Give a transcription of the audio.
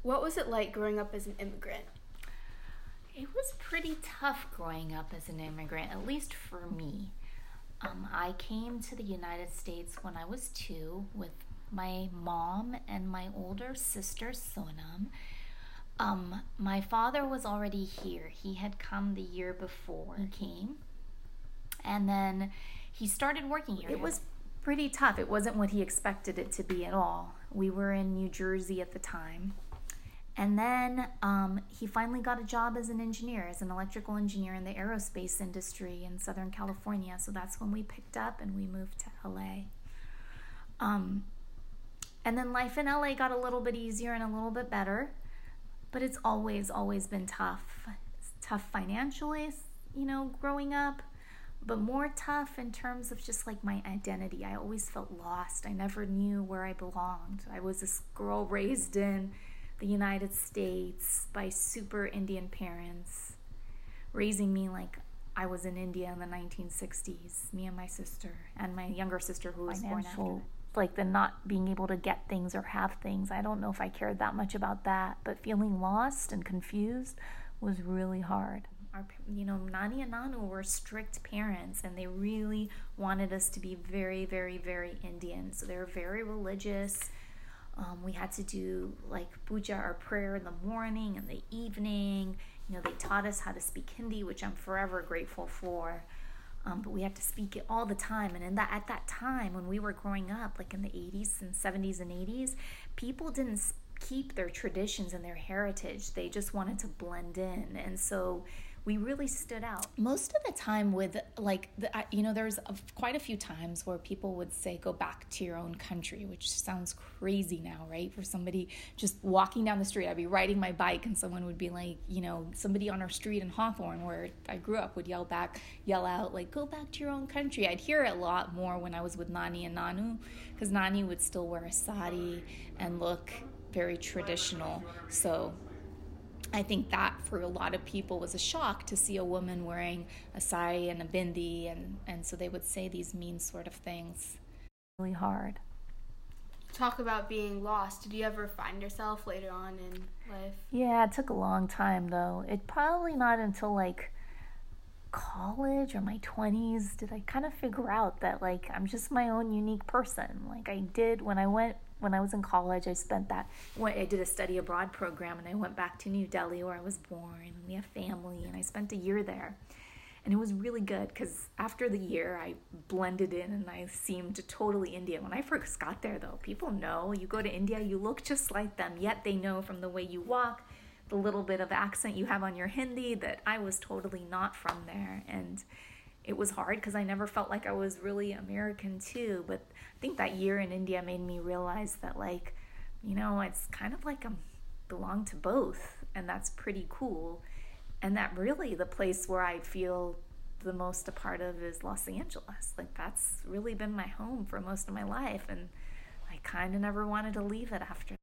What was it like growing up as an immigrant? It was pretty tough growing up as an immigrant, at least for me. I came to the United States when I was 2 with my mom and my older sister Sonam. My father was already here. He had come the year before he came, and then he started working here. It was pretty tough. It wasn't what he expected it to be at all. We were in New Jersey at the time. And then he finally got a job as an engineer, as an electrical engineer in the aerospace industry in Southern California. So that's when we picked up and we moved to LA. And then life in LA got a little bit easier and a little bit better, but it's always been tough. It's tough financially, growing up, but more tough in terms of just like my identity. I always felt lost. I never knew where I belonged. I was this girl raised in the United States by super Indian parents, raising me like I was in India in the 1960s, me and my sister, and my younger sister who was born after. Like the not being able to get things or have things. I don't know if I cared that much about that, but feeling lost and confused was really hard. Nani and Nanu were strict parents, and they really wanted us to be very, very, very Indian. So they were very religious. We had to do like puja or prayer in the morning and the evening. They taught us how to speak Hindi, which I'm forever grateful for. But we had to speak it all the time. And at that time, when we were growing up, like in the 80s and 70s and 80s, people didn't keep their traditions and their heritage. They just wanted to blend in. And so we really stood out. Most of the time with there's quite a few times where people would say, go back to your own country, which sounds crazy now, right? For somebody just walking down the street, I'd be riding my bike and someone would be like, somebody on our street in Hawthorne where I grew up would yell out like, go back to your own country. I'd hear it a lot more when I was with Nani and Nanu, because Nani would still wear a sari and look very traditional. So I think that for a lot of people was a shock to see a woman wearing a sari and a bindi, and so they would say these mean sort of things. Really hard. Talk about being lost. Did you ever find yourself later on in life? Yeah, it took a long time though. It probably not until like college or my 20s did I kind of figure out that like I'm just my own unique person. Like I did when I was in college. I did a study abroad program, and I went back to New Delhi where I was born, and we have family, and I spent a year there. And it was really good because after the year, I blended in and I seemed totally Indian. When I first got there, though, people know you go to India, you look just like them, yet they know from the way you walk, the little bit of accent you have on your Hindi, that I was totally not from there. And it was hard because I never felt like I was really American too. But I think that year in India made me realize that it's kind of like I belong to both, and that's pretty cool. And that really the place where I feel the most a part of is Los Angeles. Like that's really been my home for most of my life, and I kind of never wanted to leave it after